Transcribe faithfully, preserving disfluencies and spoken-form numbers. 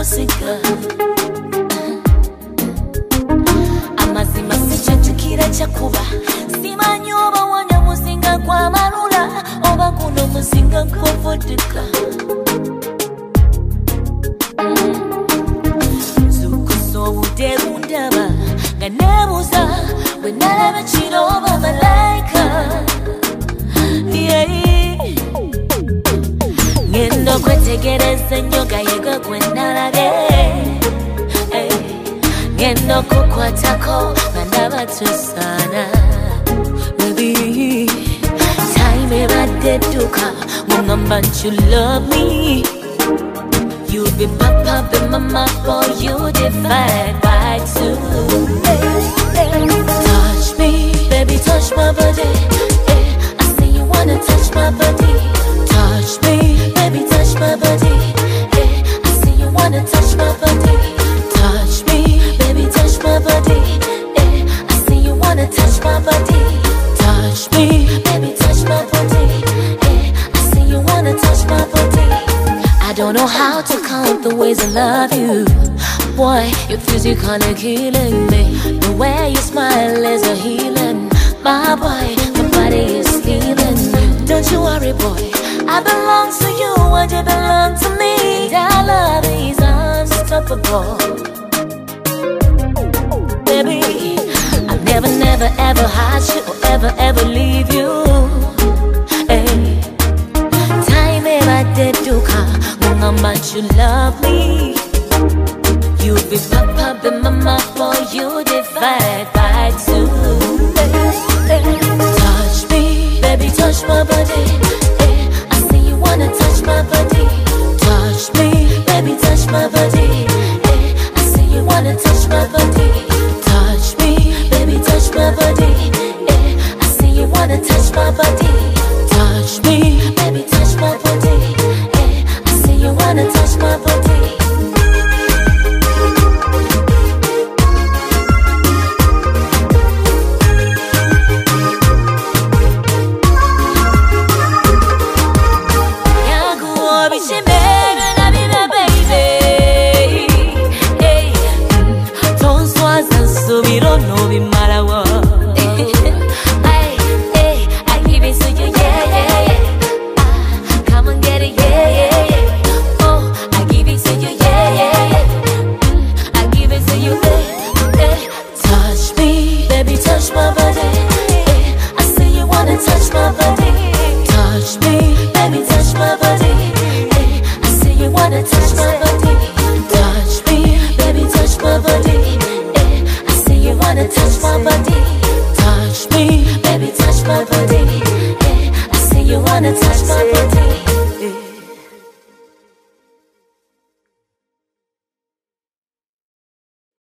musiga amazima sikyajjukira kyakuba simanyi oba wanya muzinga gwa malula oba guno muzinga gwa vodka nzukusa obudde bundaba nga neebuuza bwe nalaba kiro oba malayika ngenda okwetegereza ennyo gayega gwe nalabye ngenda okukwatako nga ndaba tusaana baby time ebadde edduka muŋŋamba nti you love me you've been pop up in my mouth boy you divide by two touch me baby touch my body I see you wanna touch my body touch me baby touch my body I see you wanna touch my body touch me baby touch my body I see you wanna touch my body touch me baby touch my body I see you wanna touch my body I don't know how to count the ways I love you boy you're physically killing me the way you smile is a healing my boy my body is healing you don't you worry boy I belong to you and you belong to me our love is unstoppable baby I'll never never ever hide you or ever ever leave you hey. Time ever did do come how much you love me you be pop up in my mouth boy you divide by two touch me baby touch my body I see you wanna touch my body touch me baby touch my body I see you wanna touch my body touch me baby touch my body I see you wanna touch my body touch me baby touch my body you wanna touch my body Yaguo bichimena na biba baby hey ton swaza subiro no bimala wo hey hey I give it to you yeah yeah yeah come and get it yeah yeah yeah touch my body I see you wanna touch my body touch me baby touch my body I see you wanna touch my body touch me baby touch my body I see you wanna touch my body touch me baby touch my body I see you wanna touch my body